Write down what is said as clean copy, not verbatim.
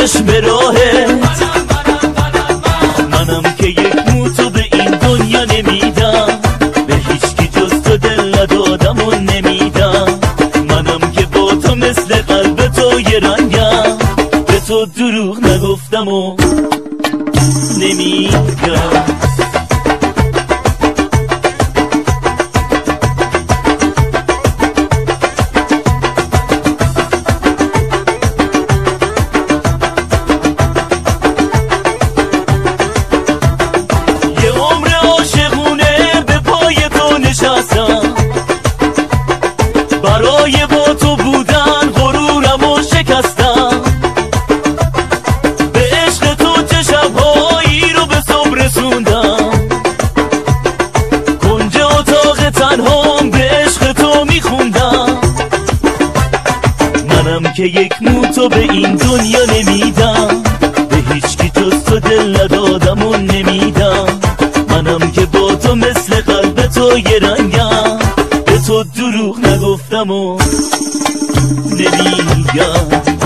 چشم به راهه، منم که یک موتو به این دنیا نمیدم، به هیچکی جز تو دل ندادم و نمیدم. منم که با تو مثل قلب تو یه رنگم، به تو دروغ نگفتم و نمیگم. برای با تو بودن غرورم و شکستم، به عشق تو چه شبهایی رو به صبح رسوندم. کنج اتاق تنهام به عشق تو میخوندم، منم که یک موتو به این دنیا نمیدم، به هیچکی جز تو دل ندادم و نمیدم. منم که با تو مثل قلب تو یه رنگم، به تو دروغ نگفتم و نمیگم.